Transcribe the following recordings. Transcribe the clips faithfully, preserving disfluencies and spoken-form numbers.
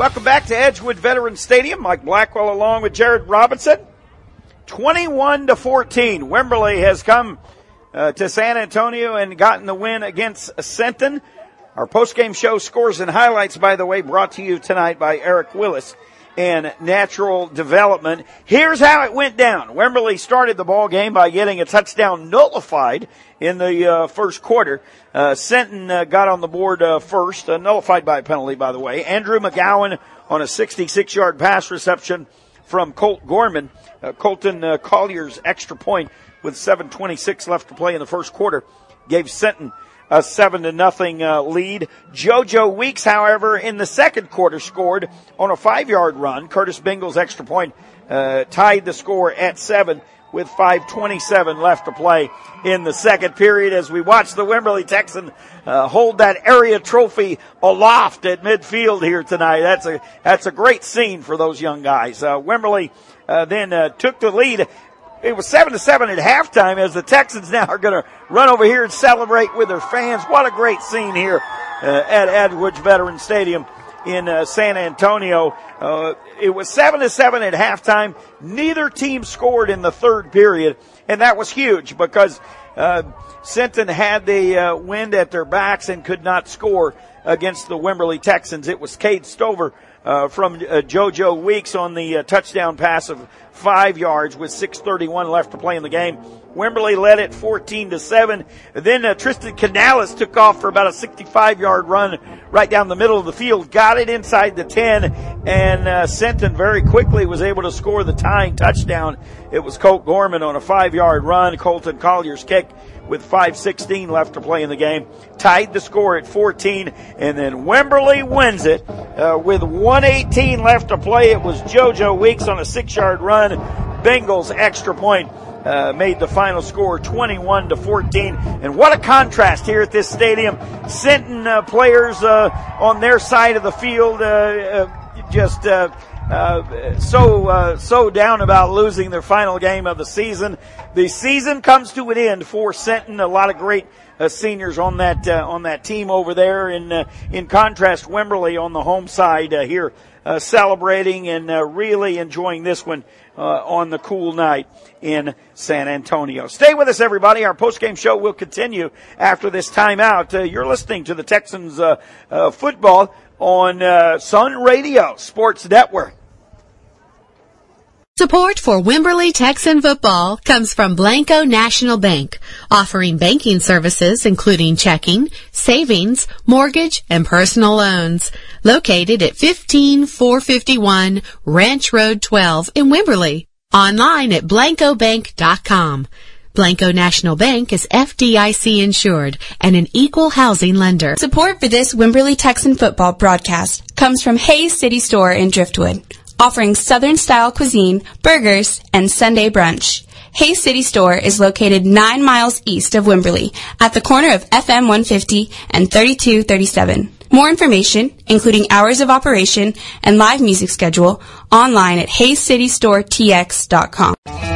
Welcome back to Edgewood Veterans Stadium. Mike Blackwell along with Jared Robinson. twenty-one to fourteen. Wimberley has come uh, to San Antonio and gotten the win against Sinton. Our postgame show scores and highlights, by the way, brought to you tonight by Eric Willis and Natural Development. Here's how it went down. Wimberley started the ball game by getting a touchdown nullified in the uh, first quarter. Uh, Sinton uh, got on the board uh, first, uh, nullified by a penalty, by the way. Andrew McGowan on a sixty-six-yard pass reception from Colt Gorman. Uh, Colton uh, Collier's extra point with seven twenty-six left to play in the first quarter gave Sinton a seven to nothing uh, lead. JoJo Weeks, however, in the second quarter scored on a five-yard run. Curtis Bingle's extra point uh, tied the score at seven with five twenty-seven left to play in the second period as we watch the Wimberley Texans uh, hold that area trophy aloft at midfield here tonight. That's a that's a great scene for those young guys. Uh, Wimberley uh, then uh, took the lead. It was seven to seven at halftime as the Texans now are going to run over here and celebrate with their fans. What a great scene here uh, at Edgewood Veterans Stadium in uh, San Antonio. Uh, it was seven to seven at halftime. Neither team scored in the third period, and that was huge because uh, Sinton had the uh, wind at their backs and could not score against the Wimberley Texans. It was Cade Stover uh, from uh, JoJo Weeks on the uh, touchdown pass of five yards with six thirty-one left to play in the game. Wimberley led it fourteen to seven. Then uh, Tristan Canales took off for about a sixty-five-yard run right down the middle of the field, got it inside the ten, and uh, Sinton very quickly was able to score the tying touchdown. It was Colt Gorman on a five-yard run. Colton Collier's kick with five sixteen left to play in the game tied the score at fourteen, and then Wimberley wins it uh, with one eighteen left to play. It was JoJo Weeks on a six-yard run. Bengals extra point Uh, made the final score twenty-one to fourteen. And what a contrast here at this stadium. Sinton uh, players uh, on their side of the field uh, uh, just uh, uh, so uh, so down about losing their final game of the season. The season comes to an end for Sinton. A lot of great uh, seniors on that uh, on that team over there. In uh, in contrast, Wimberley on the home side uh, here uh, celebrating and uh, really enjoying this one Uh, on the cool night in San Antonio. Stay with us, everybody. Our postgame show will continue after this timeout. Uh, you're listening to the Texans uh, uh, football on uh, Sun Radio Sports Network. Support for Wimberley Texan football comes from Blanco National Bank, offering banking services including checking, savings, mortgage, and personal loans. Located at fifteen four fifty-one Ranch Road twelve in Wimberley. Online at blanco bank dot com. Blanco National Bank is F D I C insured and an equal housing lender. Support for this Wimberley Texan football broadcast comes from Hayes City Store in Driftwood, offering Southern-style cuisine, burgers, and Sunday brunch. Hayes City Store is located nine miles east of Wimberley at the corner of F M one fifty and thirty-two thirty-seven. More information, including hours of operation and live music schedule, online at hayes city store t x dot com.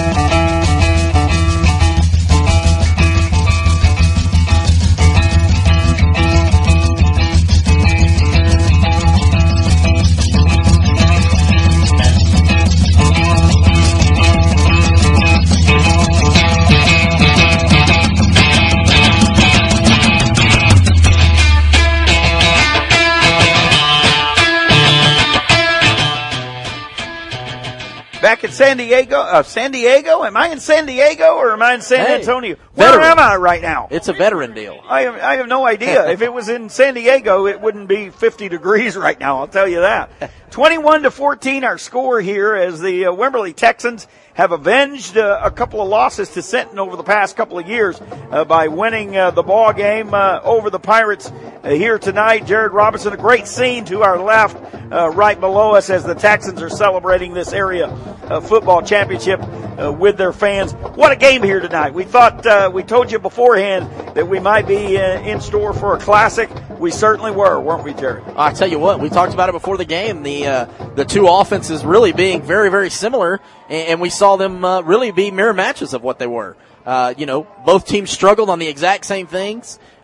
Back in San Diego, uh, San Diego? Am I in San Diego or am I in San hey, Antonio? Where veteran. am I right now? It's a veteran deal. I have, I have no idea. If it was in San Diego, it wouldn't be fifty degrees right now, I'll tell you that. twenty-one to fourteen our score here as the uh, Wimberley Texans have avenged uh, a couple of losses to Sinton over the past couple of years uh, by winning uh, the ball game uh, over the Pirates uh, here tonight. Jared Robinson, a great scene to our left, uh, right below us as the Texans are celebrating this area uh, football championship uh, with their fans. What a game here tonight. We thought, uh, we told you beforehand that we might be uh, in store for a classic. We certainly were, weren't we, Jared? I tell you what, we talked about it before the game. The uh, the two offenses really being very, very similar, and, and we saw them uh, really be mirror matches of what they were. Uh, you know, both teams struggled on the exact same things.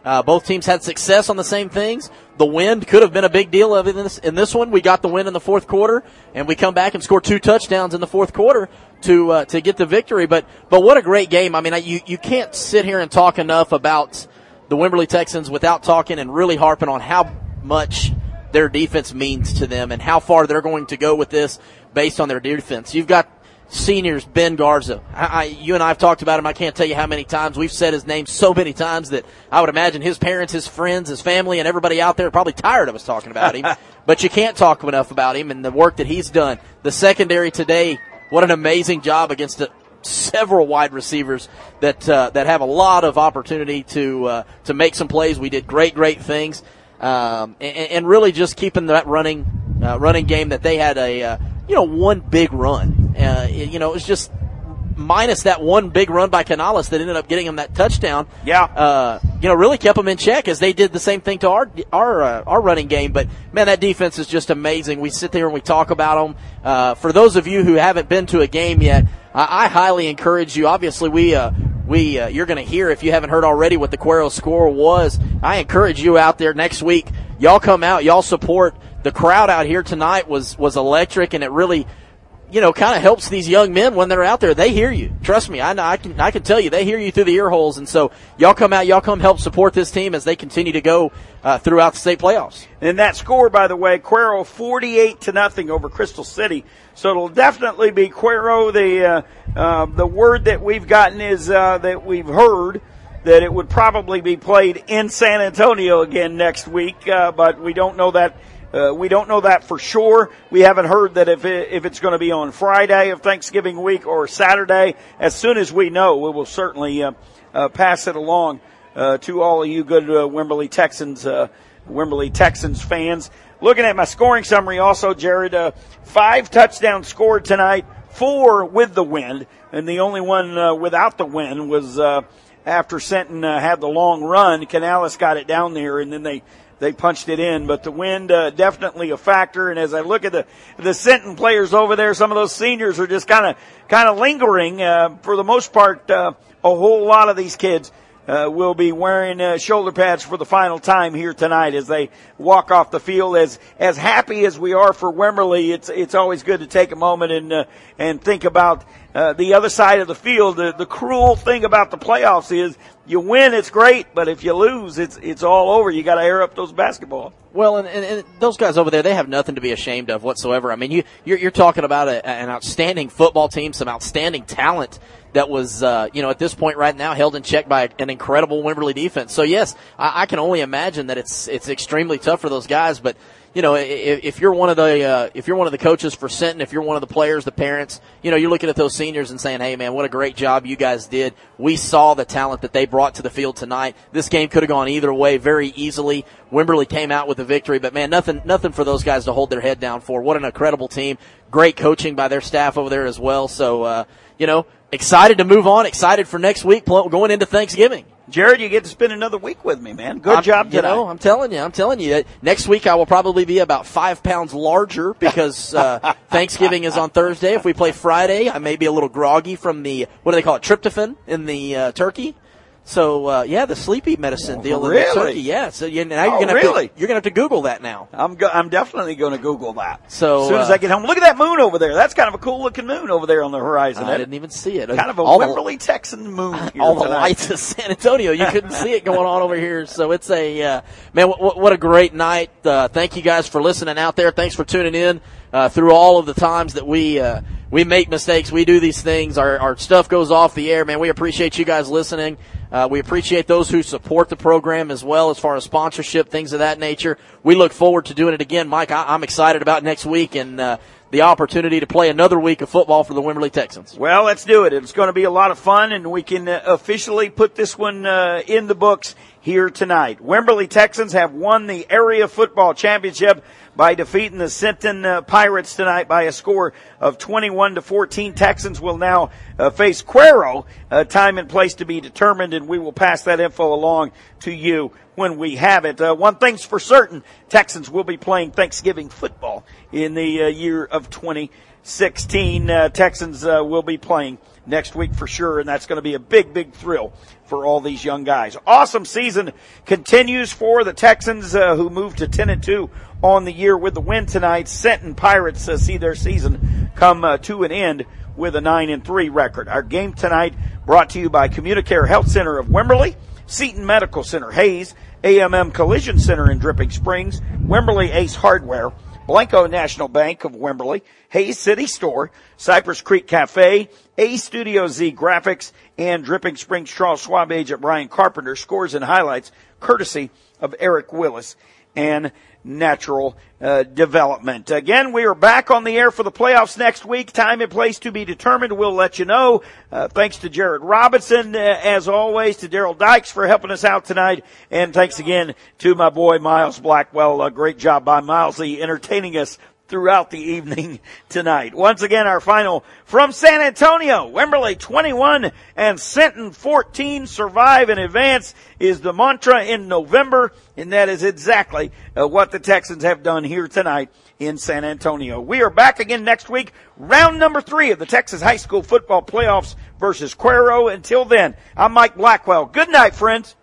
Uh, both teams had success on the same things. The wind could have been a big deal of it in this, in this one. We got the win in the fourth quarter, and we come back and score two touchdowns in the fourth quarter to uh, to get the victory. But but what a great game. I mean, you, you can't sit here and talk enough about the Wimberley Texans without talking and really harping on how much their defense means to them and how far they're going to go with this based on their defense. You've got seniors, Ben Garza. I, I, you and I have talked about him. I can't tell you how many times. We've said his name so many times that I would imagine his parents, his friends, his family, and everybody out there are probably tired of us talking about him. But you can't talk enough about him and the work that he's done. The secondary today, what an amazing job against the, several wide receivers that uh, that have a lot of opportunity to uh, to make some plays. We did great, great things, um, and, and really just keeping that running uh, running game that they had a uh, you know one big run. Uh, you know, it was just minus that one big run by Canales that ended up getting them that touchdown. Yeah. Uh, you know, really kept them in check as they did the same thing to our our uh, our running game. But man, that defense is just amazing. We sit there and we talk about them. Uh, for those of you who haven't been to a game yet, I, I highly encourage you. Obviously, we uh, we uh, you're going to hear if you haven't heard already what the Cuero score was. I encourage you out there next week. Y'all come out. Y'all support. The crowd out here tonight was was electric, and it really, you know, kind of helps these young men when they're out there. They hear you. Trust me, I know, I can I can tell you, they hear you through the ear holes. And so y'all come out, y'all come help support this team as they continue to go uh, throughout the state playoffs. And that score, by the way, Cuero forty-eight to nothing over Crystal City. So it'll definitely be Cuero. The uh, uh, the word that we've gotten is uh, that we've heard that it would probably be played in San Antonio again next week, uh, but we don't know that. Uh, we don't know that for sure. We haven't heard that if it, if it's going to be on Friday of Thanksgiving week or Saturday. As soon as we know, we will certainly uh, uh, pass it along uh, to all of you good uh, Wimberley Texans, uh, Wimberley Texans fans. Looking at my scoring summary, also, Jared, uh, five touchdowns scored tonight, four with the wind, and the only one uh, without the wind was uh, after Senton uh, had the long run. Canales got it down there, and then they. They punched it in, but the wind uh, definitely a factor. And as I look at the the Senton players over there, some of those seniors are just kind of kind of lingering. Uh, for the most part, uh, a whole lot of these kids uh, will be wearing uh, shoulder pads for the final time here tonight as they walk off the field. As as happy as we are for Wimberley, it's it's always good to take a moment and uh, and think about uh, the other side of the field. The, the cruel thing about the playoffs is, you win, it's great, but if you lose, it's it's all over. You got to air up those basketballs. Well, and, and, and those guys over there, they have nothing to be ashamed of whatsoever. I mean, you you're, you're talking about a, an outstanding football team, some outstanding talent that was, uh, you know, at this point right now held in check by an incredible Wimberley defense. So yes, I, I can only imagine that it's it's extremely tough for those guys, but. You know, if, if you're one of the uh, if you're one of the coaches for Senton, if you're one of the players, the parents, you know, you're looking at those seniors and saying, "Hey, man, what a great job you guys did. We saw the talent that they brought to the field tonight. This game could have gone either way very easily. Wimberley came out with a victory, but man, nothing nothing for those guys to hold their head down for. What an incredible team. Great coaching by their staff over there as well. So, uh, you know, excited to move on. Excited for next week, going into Thanksgiving." Jared, you get to spend another week with me, man. Good I'm, job tonight. You know, I'm telling you, I'm telling you. Next week I will probably be about five pounds larger because uh, Thanksgiving is on Thursday. If we play Friday, I may be a little groggy from the, what do they call it, tryptophan in the uh, turkey. So, uh, yeah, the sleepy medicine oh, deal really? in the turkey. Yeah, so you, now you're oh, going really? to you're going to have to Google that now. I'm go- I'm definitely going to Google that. So as soon as uh, I get home, look at that moon over there. That's kind of a cool looking moon over there on the horizon. I didn't even see it. Kind of a all Wimberley Texan moon. Here all the tonight. lights of San Antonio, you couldn't see it going on over here. So it's a uh, man. What, what a great night! Uh, thank you guys for listening out there. Thanks for tuning in uh, through all of the times that we uh, we make mistakes. We do these things. Our our stuff goes off the air, man. We appreciate you guys listening. Uh, we appreciate those who support the program as well as far as sponsorship, things of that nature. We look forward to doing it again. Mike, I, I'm excited about next week and uh, the opportunity to play another week of football for the Wimberley Texans. Well, let's do it. It's going to be a lot of fun, and we can uh, officially put this one uh, in the books here tonight. Wimberley Texans have won the area football championship by defeating the Senton uh, Pirates tonight by a score of twenty-one to fourteen. Texans will now uh, face Cuero, uh, time and place to be determined, and we will pass that info along to you when we have it. Uh, one thing's for certain, Texans will be playing Thanksgiving football in the uh, year of twenty sixteen. Uh, Texans uh, will be playing next week for sure, and that's going to be a big, big thrill for all these young guys. Awesome season continues for the Texans, uh, who moved to ten and two on the year with the win tonight. Senton Pirates uh, see their season come uh, to an end with a nine and three record. Our game tonight brought to you by Communicare Health Center of Wimberley, Seton Medical Center Hayes, A M M Collision Center in Dripping Springs, Wimberley Ace Hardware, Blanco National Bank of Wimberley, Hayes City Store, Cypress Creek Cafe, A Studio Z Graphics, and Dripping Springs Charles Schwab agent Brian Carpenter. Scores and highlights courtesy of Eric Willis and Natural uh, Development. Again, we are back on the air for the playoffs next week. Time and place to be determined. We'll let you know. Uh, thanks to Jared Robinson, uh, as always, to Daryl Dykes for helping us out tonight. And thanks again to my boy Miles Blackwell. A great job by Milesy entertaining us throughout the evening tonight. Once again, our final from San Antonio. Wimberley twenty-one and Senton fourteen. Survive and advance is the mantra in November, and that is exactly uh, what the Texans have done here tonight in San Antonio. We are back again next week, round number three of the Texas High School Football Playoffs versus Cuero. Until then, I'm Mike Blackwell. Good night, friends.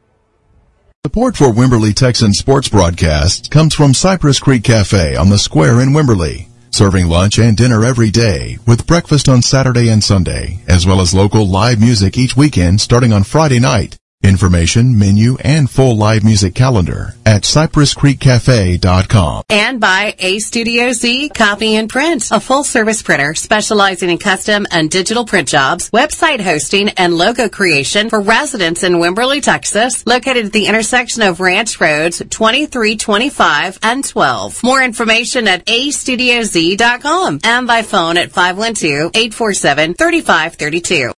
Support for Wimberley Texan sports broadcasts comes from Cypress Creek Cafe on the Square in Wimberley, serving lunch and dinner every day with breakfast on Saturday and Sunday, as well as local live music each weekend starting on Friday night. Information, menu, and full live music calendar at cypress creek cafe dot com. And by A Studio Z Copy and Print, a full-service printer specializing in custom and digital print jobs, website hosting, and logo creation for residents in Wimberley, Texas, located at the intersection of Ranch Roads twenty-three, twenty-five, and twelve. More information at a studio z dot com and by phone at five one two, eight four seven, three five three two.